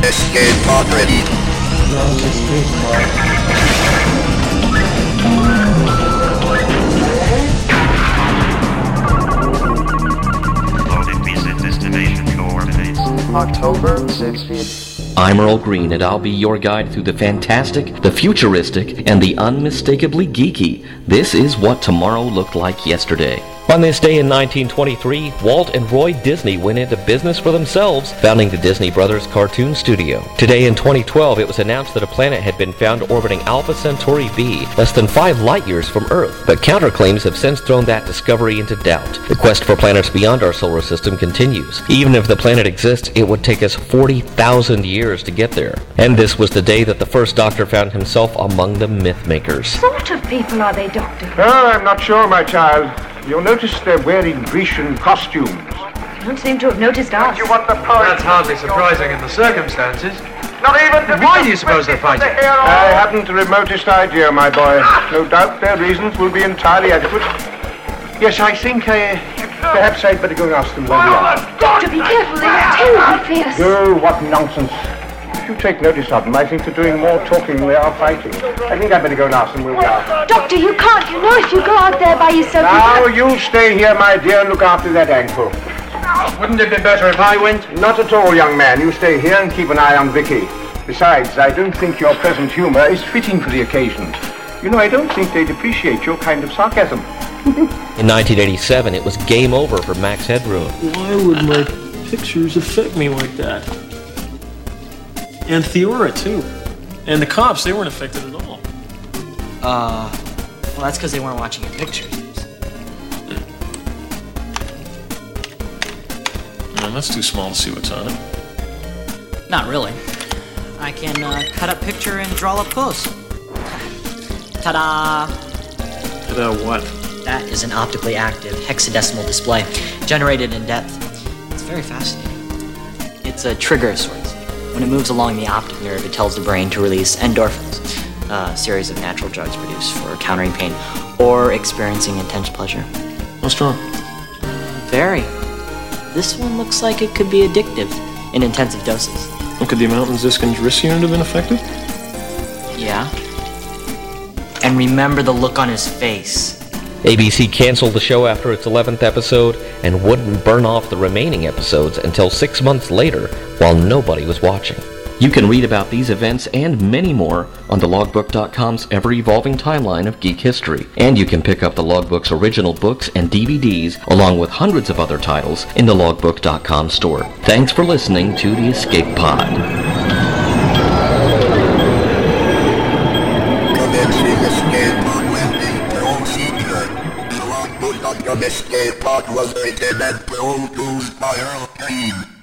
escape pod ready. Launch escape pod. Loaded visit destination coordinates. October 6th. I'm Earl Green, and I'll be your guide through the fantastic, the futuristic, and the unmistakably geeky. This is what tomorrow looked like yesterday. On this day in 1923, Walt and Roy Disney went into business for themselves, founding the Disney Brothers Cartoon Studio. Today in 2012, it was announced that a planet had been found orbiting Alpha Centauri b, less than 5 light-years from Earth, but counterclaims have since thrown that discovery into doubt. The quest for planets beyond our solar system continues. Even if the planet exists, it would take us 40,000 years to get there. And this was the day that the first Doctor found himself among the myth-makers. What sort of people are they, Doctor? Well, I'm not sure, my child. You'll notice they're wearing Grecian costumes. You don't seem to have noticed us. You want the poet? That's hardly surprising in the circumstances. Not even to Why do you suppose they're fighting? I haven't the remotest idea, my boy. No doubt their reasons will be entirely adequate. Yes, I think perhaps I'd better go and ask them where we are. Doctor, be careful. They're terribly fierce. Oh, what nonsense. If you take notice of them, I think they're doing more talking than they are fighting. I think I'd better go and ask them where we are. Doctor, you can't. You know if you go out there by yourself... Now, you stay here, my dear, and look after that ankle. Wouldn't it be better if I went? Not at all, young man. You stay here and keep an eye on Vicky. Besides, I don't think your present humor is fitting for the occasion. You know, I don't think they'd appreciate your kind of sarcasm. In 1987, it was game over for Max Headroom. Why would my pictures affect me like that? And Theora, too. And the cops, they weren't affected at all. Well, that's because they weren't watching your pictures. Man, that's too small to see what's on it. Not really. I can cut up picture and draw up close. Ta-da! Ta-da what? That is an optically active hexadecimal display, generated in depth. It's very fascinating. It's a trigger of sorts. When it moves along the optic nerve, it tells the brain to release endorphins, a series of natural drugs produced for countering pain or experiencing intense pleasure. How strong? Very. This one looks like it could be addictive in intensive doses. Well, could the amount in Ziskin's wrist unit have been affected? Yeah. And remember the look on his face. ABC canceled the show after its 11th episode and wouldn't burn off the remaining episodes until 6 months later while nobody was watching. You can read about these events and many more on thelogbook.com's ever-evolving timeline of geek history. And you can pick up the Logbook's original books and DVDs along with hundreds of other titles in the logbook.com store. Thanks for listening to The Escape Pod. The Escape Pod was written and produced by Earl Green.